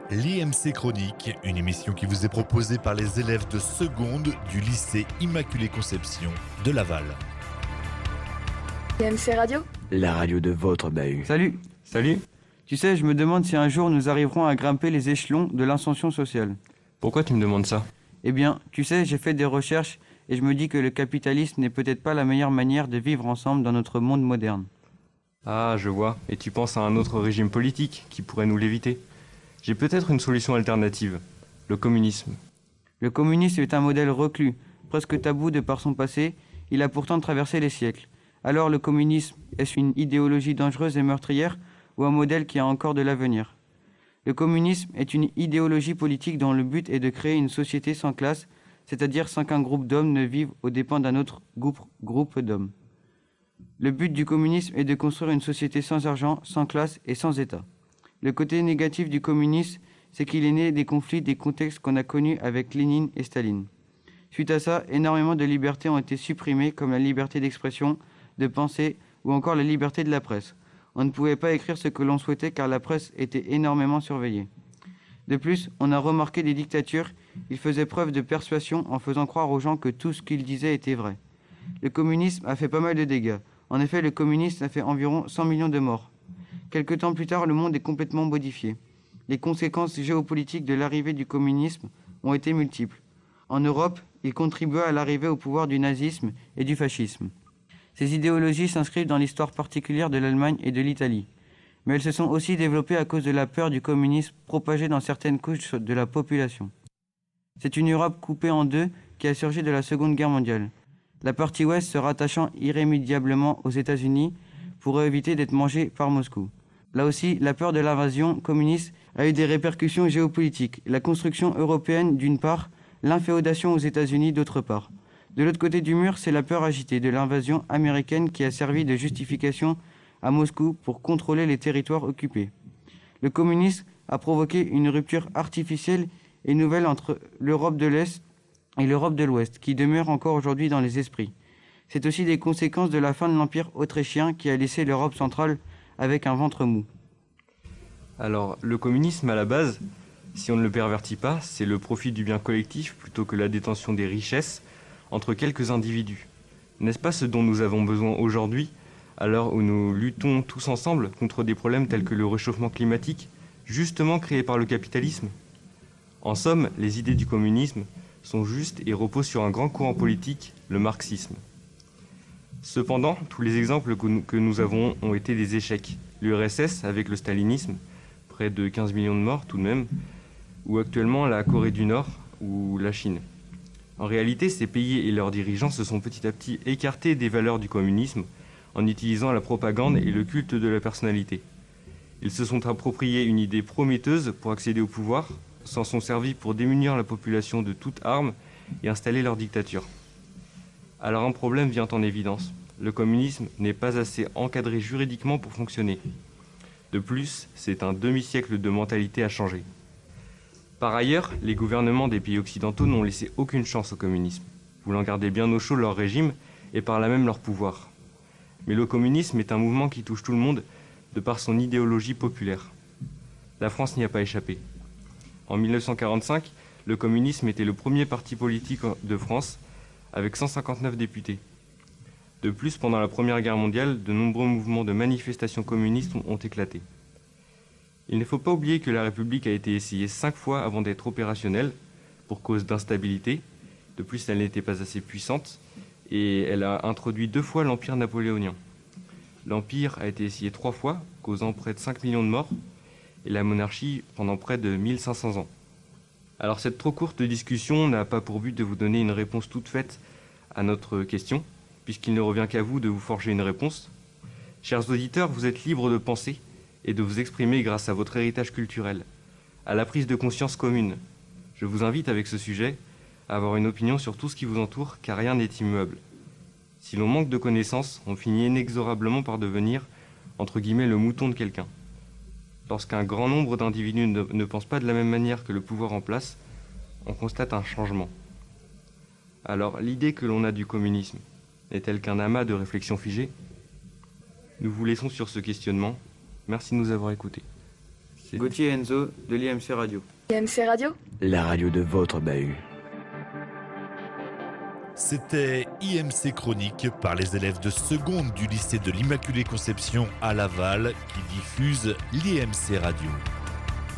L'IMC Chronique, une émission qui vous est proposée par les élèves de seconde du lycée Immaculée Conception de Laval. IMC Radio ? La radio de votre bahut. Salut. Salut. Tu sais, je me demande si un jour nous arriverons à grimper les échelons de l'ascension sociale. Pourquoi tu me demandes ça? Eh bien, tu sais, j'ai fait des recherches et je me dis que le capitalisme n'est peut-être pas la meilleure manière de vivre ensemble dans notre monde moderne. Ah, je vois. Et tu penses à un autre régime politique qui pourrait nous l'éviter? J'ai peut-être une solution alternative. Le communisme. Le communisme est un modèle reclus, presque tabou de par son passé. Il a pourtant traversé les siècles. Alors le communisme, est-ce une idéologie dangereuse et meurtrière ou un modèle qui a encore de l'avenir? Le communisme est une idéologie politique dont le but est de créer une société sans classe, c'est-à-dire sans qu'un groupe d'hommes ne vive aux dépens d'un autre groupe d'hommes. Le but du communisme est de construire une société sans argent, sans classe et sans État. Le côté négatif du communisme, c'est qu'il est né des conflits, des contextes qu'on a connus avec Lénine et Staline. Suite à ça, énormément de libertés ont été supprimées, comme la liberté d'expression, de pensée ou encore la liberté de la presse. On ne pouvait pas écrire ce que l'on souhaitait car la presse était énormément surveillée. De plus, on a remarqué des dictatures, ils faisaient preuve de persuasion en faisant croire aux gens que tout ce qu'ils disaient était vrai. Le communisme a fait pas mal de dégâts. En effet, le communisme a fait environ 100 millions de morts. Quelque temps plus tard, le monde est complètement modifié. Les conséquences géopolitiques de l'arrivée du communisme ont été multiples. En Europe, il contribua à l'arrivée au pouvoir du nazisme et du fascisme. Ces idéologies s'inscrivent dans l'histoire particulière de l'Allemagne et de l'Italie. Mais elles se sont aussi développées à cause de la peur du communisme propagée dans certaines couches de la population. C'est une Europe coupée en deux qui a surgi de la Seconde Guerre mondiale. La partie ouest se rattachant irrémédiablement aux États-Unis pour éviter d'être mangée par Moscou. Là aussi, la peur de l'invasion communiste a eu des répercussions géopolitiques. La construction européenne d'une part, l'inféodation aux États-Unis d'autre part. De l'autre côté du mur, c'est la peur agitée de l'invasion américaine qui a servi de justification à Moscou pour contrôler les territoires occupés. Le communisme a provoqué une rupture artificielle et nouvelle entre l'Europe de l'Est et l'Europe de l'Ouest, qui demeure encore aujourd'hui dans les esprits. C'est aussi des conséquences de la fin de l'Empire autrichien qui a laissé l'Europe centrale avec un ventre mou. Alors, le communisme à la base, si on ne le pervertit pas, c'est le profit du bien collectif plutôt que la détention des richesses entre quelques individus. N'est-ce pas ce dont nous avons besoin aujourd'hui, à l'heure où nous luttons tous ensemble contre des problèmes tels que le réchauffement climatique, justement créé par le capitalisme? En somme, les idées du communisme sont justes et reposent sur un grand courant politique, le marxisme. Cependant, tous les exemples que nous avons ont été des échecs. L'URSS avec le stalinisme, près de 15 millions de morts tout de même, ou actuellement la Corée du Nord ou la Chine. En réalité, ces pays et leurs dirigeants se sont petit à petit écartés des valeurs du communisme en utilisant la propagande et le culte de la personnalité. Ils se sont appropriés une idée prometteuse pour accéder au pouvoir, s'en sont servis pour démunir la population de toute arme et installer leur dictature. Alors un problème vient en évidence. Le communisme n'est pas assez encadré juridiquement pour fonctionner. De plus, c'est un demi-siècle de mentalité à changer. Par ailleurs, les gouvernements des pays occidentaux n'ont laissé aucune chance au communisme, voulant garder bien au chaud leur régime et par là même leur pouvoir. Mais le communisme est un mouvement qui touche tout le monde de par son idéologie populaire. La France n'y a pas échappé. En 1945, le communisme était le premier parti politique de France, avec 159 députés. De plus, pendant la Première Guerre mondiale, de nombreux mouvements de manifestations communistes ont éclaté. Il ne faut pas oublier que la République a été essayée 5 fois avant d'être opérationnelle, pour cause d'instabilité. De plus, elle n'était pas assez puissante, et elle a introduit 2 fois l'Empire napoléonien. L'Empire a été essayé 3 fois, causant près de 5 millions de morts, et la monarchie pendant près de 1500 ans. Alors cette trop courte discussion n'a pas pour but de vous donner une réponse toute faite à notre question, puisqu'il ne revient qu'à vous de vous forger une réponse. Chers auditeurs, vous êtes libres de penser et de vous exprimer grâce à votre héritage culturel, à la prise de conscience commune. Je vous invite avec ce sujet à avoir une opinion sur tout ce qui vous entoure, car rien n'est immuable. Si l'on manque de connaissances, on finit inexorablement par devenir, entre guillemets, le mouton de quelqu'un. Lorsqu'un grand nombre d'individus ne pensent pas de la même manière que le pouvoir en place, on constate un changement. Alors, l'idée que l'on a du communisme n'est-elle qu'un amas de réflexions figées? Nous vous laissons sur ce questionnement. Merci de nous avoir écoutés. Gauthier et Enzo de l'IMC Radio. IMC Radio. La radio de votre bahut. C'était IMC Chronique par les élèves de seconde du lycée de l'Immaculée Conception à Laval qui diffuse l'IMC Radio.